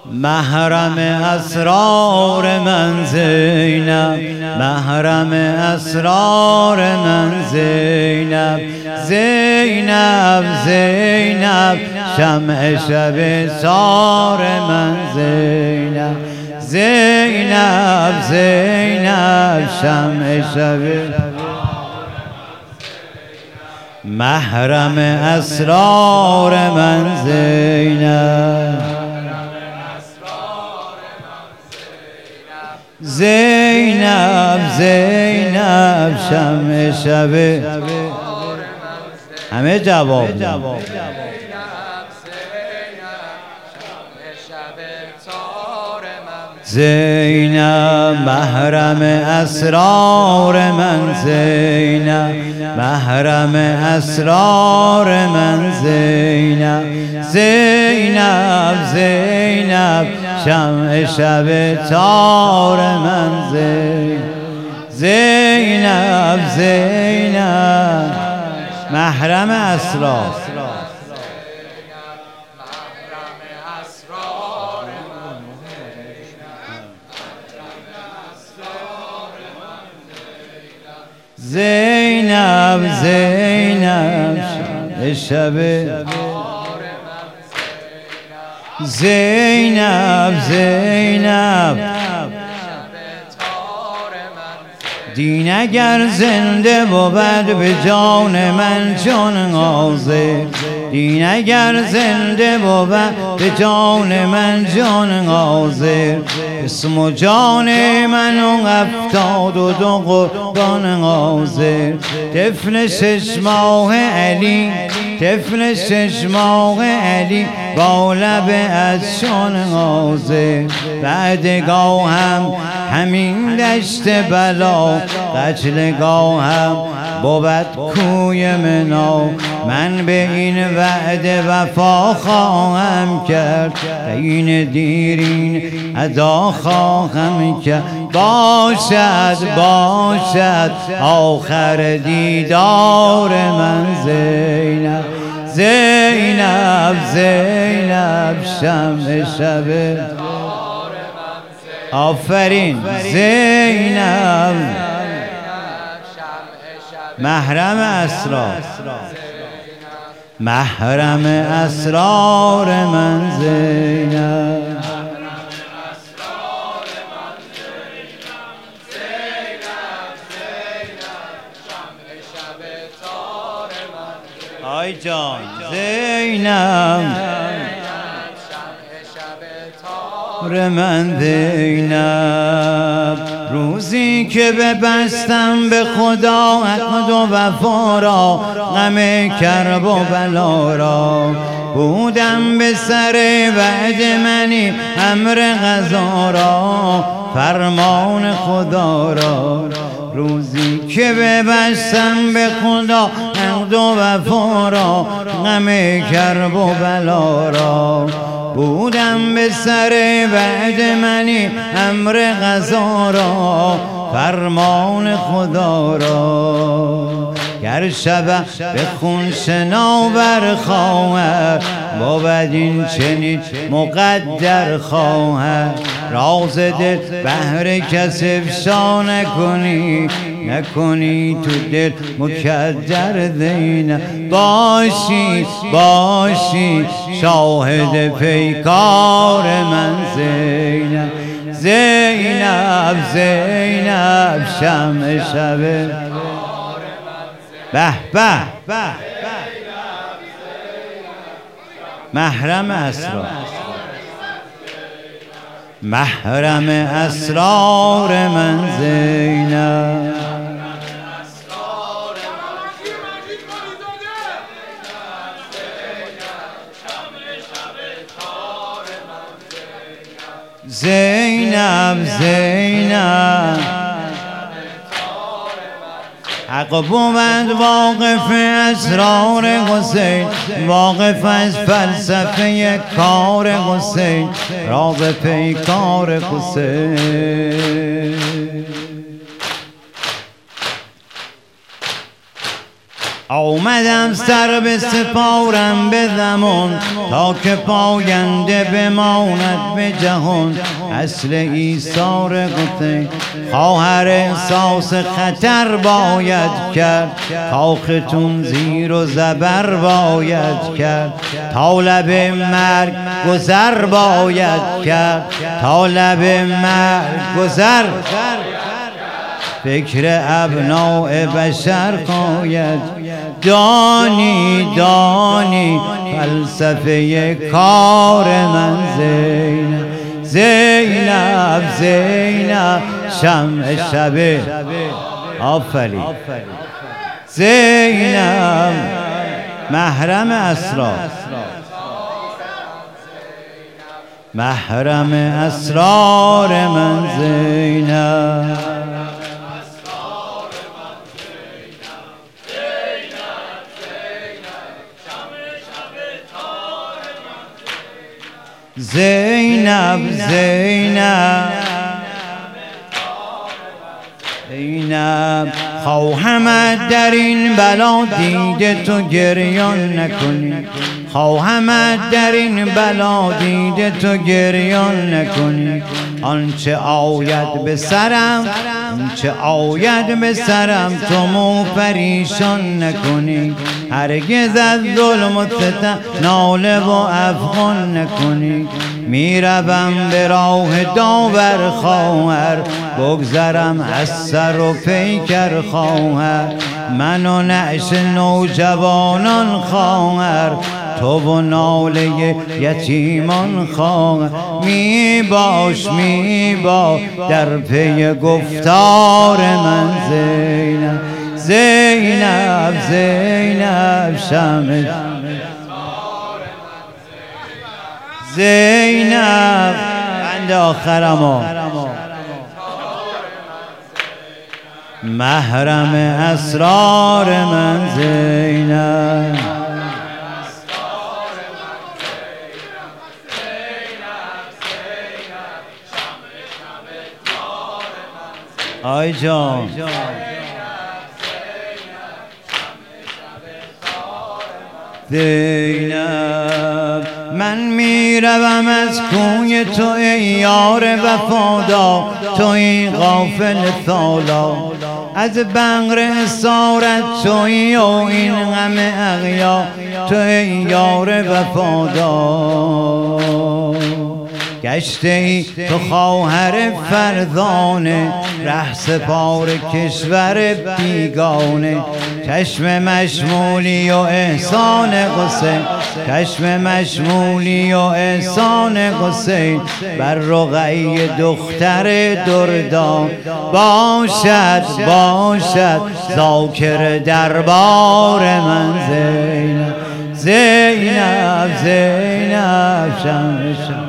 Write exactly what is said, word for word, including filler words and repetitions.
محرم اسرار من زینب، محرم اسرار من زینب، زینب زینب شمع شب سار من زینب، زینب زینب شمع شب محرم اسرار من زینب، زینب زینب شمع شب همه جواب زینب محرم اسرار من زینب، محرم اسرار من زینب، زینب زینب شمع شب تار من زینب، زینب زینب محرم اسرار زینب زینب شب زینب زینب دین اگر زنده بود به جان من جان غازه، دین اگر زنده بود به جان من جان غازه، اسم و جان من و افتاد و دو قربان غازه، طفل شش ماه علی، طفل شش ماه علی با لب از شان غازه، بعدگاه هم همین دشت بلا، قتلگاه هم بود کوی منا، من به این وعده وفا خواهم کرد، این دیرین ادا خواهم کرد، باشد باشد آخر دیدار من زینب، زینب زینب شمع شب آفرین زینب محرم اسرار، محرم اسرار من زینب، آی جان زینب من زینب، روزی که ببستم به خدا عقد و وفا را، غم کرب و بلا را، بودم به سر وعد منی امر قضا را، فرمان خدا را، روزی که ببستم به خدا عقد و وفا را، غم کرب و بلا را، بودم به سر وعد منی امر قضا را، فرمان خدا را، گر شبه به خون شناور خواهد، بود این چنین مقدر خواهد، راز دل بهر کس افشا نکنی، نکنی تو دل مکدر زینب، باشی باشی شاهد پیکار من زینب، زینب زینب شمع شب به به محرم اسرار، محرم اسرار من زینب، زینب زینب حق بود واقف اسرار حسین، واقف از فلسفه کار حسین، راز پیکار حسین. آمدم سر به سپارم به زمان تا که پاینده بماند به جهان. اصل ایثار گفته خواهر احساس خطر باید کرد، کاختون زیر و زبر باید کرد، تا لب مرگ گذر باید کرد، تا لب مرگ گذر. فکر ابناء بشر قاید دانی دانی فلسفه کار من زینب زینب زینب شمع شب آفرین زینب محرم اسرار محرم اسرار من زینب زینب زینب زینب خواهمت در این بلا دیده تو گریان نکنی، خواهمت در این بلا دیده تو گریان نکنی. آنچه آید به سرم آنچه آید به سرم تو مو پریشان نکنی، هرگز از ظلم و ستم ناله و افغان نکنی. میروم به راه داور خواهر، بگذرم از سر و پیکر خواهر، من و نعش نوجوانان خواهر، تو و ناله یتیمان خواهر. می باش می باش در پی گفتار من زینب زینب زینب شمع زینب بند آخرم محرم اسرار من زینب آی جان زینب من میروم از کوی تو ای یار وفادار، توی غافل سالا از بنگر اسارت توی و این غم اغیار، توی یار وفادار. گشته ای تو خواهر فرزانه، ره سپار کشور بیگانه، چشم مشمولی و احسان حسین، چشم مشمولی و احسان حسین بر رقیه دختر دردان. باشد باشد ذاکر دربار من زینب زینب زینب شمع شمع